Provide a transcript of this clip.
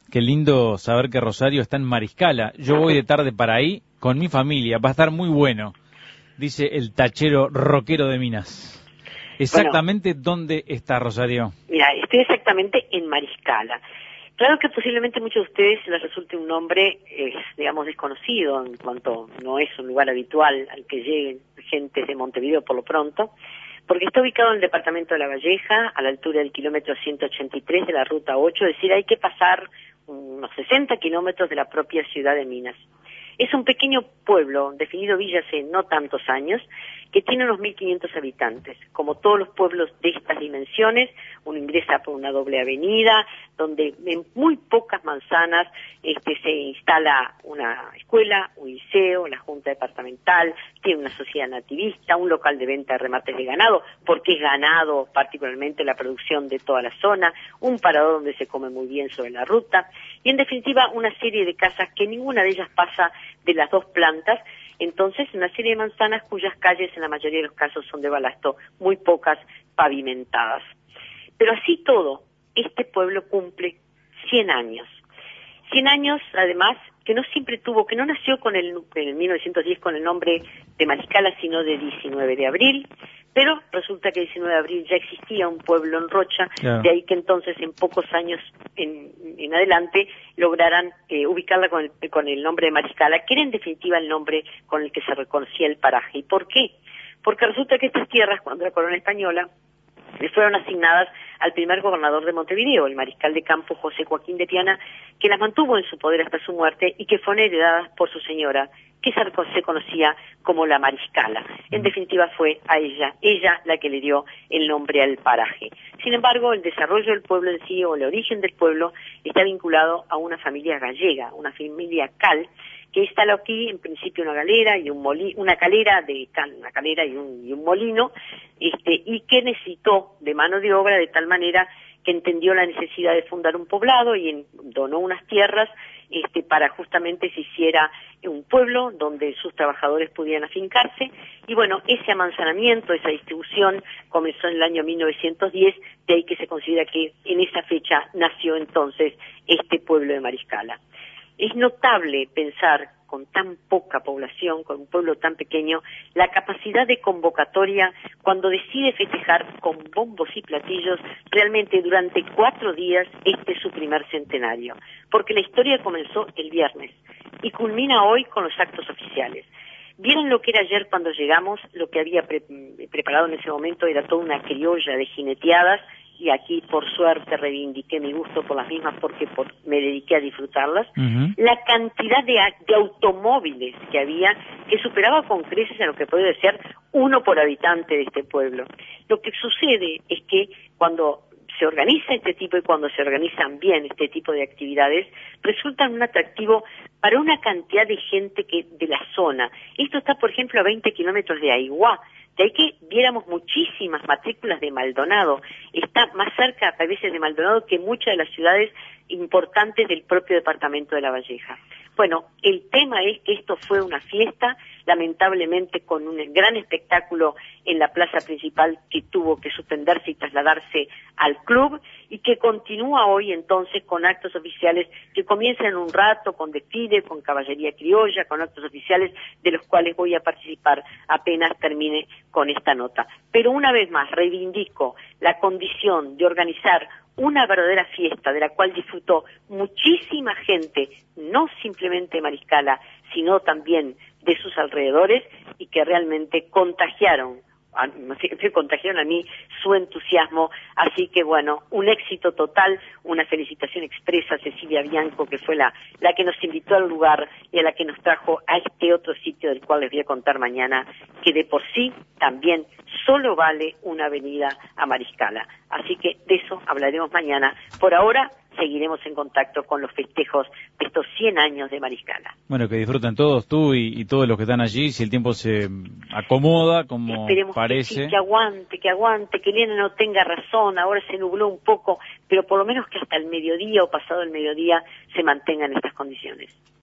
Qué lindo saber que Rosario está en Mariscala. Yo voy de tarde para ahí con mi familia. Va a estar muy bueno, dice el tachero rockero de Minas. Bueno, Exactamente dónde está Rosario. mira, estoy exactamente en Mariscala. Claro que posiblemente muchos de ustedes les resulte un nombre, digamos, desconocido en cuanto no es un lugar habitual al que lleguen gente de Montevideo por lo pronto, porque está ubicado en el departamento de La Valleja, a la altura del kilómetro 183 de la ruta 8, es decir, hay que pasar unos 60 kilómetros de la propia ciudad de Minas. Es un pequeño pueblo, definido villa hace no tantos años, que tiene unos 1.500 habitantes. Como todos los pueblos de estas dimensiones, uno ingresa por una doble avenida, donde en muy pocas manzanas se instala una escuela, un liceo, la junta departamental, tiene una sociedad nativista, un local de venta de remates de ganado, porque es ganado particularmente la producción de toda la zona, un parador donde se come muy bien sobre la ruta, y en definitiva una serie de casas que ninguna de ellas pasa de las 2 plantas. Entonces, una serie de manzanas cuyas calles en la mayoría de los casos son de balasto, muy pocas pavimentadas. Pero así todo, este pueblo cumple 100 años. 100 años, además, que no siempre tuvo, que no nació en 1910 con el nombre de Mariscala, sino de 19 de abril, pero resulta que el 19 de abril ya existía un pueblo en Rocha, Claro. de ahí que entonces en pocos años en adelante lograran ubicarla con el nombre de Mariscala, que era en definitiva el nombre con el que se reconocía el paraje. ¿Y por qué? Porque resulta que estas tierras, cuando la corona española, le fueron asignadas al primer gobernador de Montevideo, el mariscal de campo José Joaquín de Tiana, que las mantuvo en su poder hasta su muerte y que fueron heredadas por su señora, que se conocía como la Mariscala. En definitiva fue a ella la que le dio el nombre al paraje. Sin embargo, el desarrollo del pueblo en sí, o el origen del pueblo, está vinculado a una familia gallega, una familia Cal, que instaló aquí en principio una galera y una calera y un molino, y que necesitó de mano de obra de tal manera que entendió la necesidad de fundar un poblado y donó unas tierras para justamente se hiciera un pueblo donde sus trabajadores pudieran afincarse. Y bueno, ese amanzanamiento, esa distribución comenzó en el año 1910, de ahí que se considera que en esa fecha nació entonces este pueblo de Mariscala. Es notable pensar con tan poca población, con un pueblo tan pequeño, la capacidad de convocatoria cuando decide festejar con bombos y platillos realmente durante 4 días su primer centenario. Porque la historia comenzó el viernes y culmina hoy con los actos oficiales. Vieron lo que era ayer cuando llegamos, lo que había preparado en ese momento era toda una criolla de jineteadas, y aquí por suerte reivindiqué mi gusto por las mismas porque me dediqué a disfrutarlas. La cantidad de automóviles que había, que superaba con creces a lo que puede ser 1 por habitante de este pueblo. Lo que sucede es que cuando se organiza este tipo y cuando se organizan bien este tipo de actividades, resultan un atractivo para una cantidad de gente de la zona. Esto está, por ejemplo, a 20 kilómetros de Aiguá. De ahí que viéramos muchísimas matrículas de Maldonado. Está más cerca a veces de Maldonado que muchas de las ciudades importantes del propio departamento de La Valleja. Bueno, el tema es que esto fue una fiesta, lamentablemente con un gran espectáculo en la plaza principal que tuvo que suspenderse y trasladarse al club, y que continúa hoy entonces con actos oficiales que comienzan en un rato, con desfile, con caballería criolla, con actos oficiales de los cuales voy a participar apenas termine con esta nota. Pero una vez más reivindico la condición de organizar una verdadera fiesta de la cual disfrutó muchísima gente, no simplemente de Mariscala, sino también de sus alrededores, y que realmente me contagiaron a mí su entusiasmo. Así que bueno, un éxito total, una felicitación expresa a Cecilia Bianco, que fue la que nos invitó al lugar y a la que nos trajo a este otro sitio del cual les voy a contar mañana, que de por sí también solo vale una avenida a Mariscala. Así que de eso hablaremos mañana. Por ahora seguiremos en contacto con los festejos de estos 100 años de Mariscala. Bueno, que disfruten todos, tú y todos los que están allí, si el tiempo se acomoda, como Esperemos parece. que sí, que aguante, que Elena no tenga razón, ahora se nubló un poco, pero por lo menos que hasta el mediodía o pasado el mediodía se mantengan estas condiciones.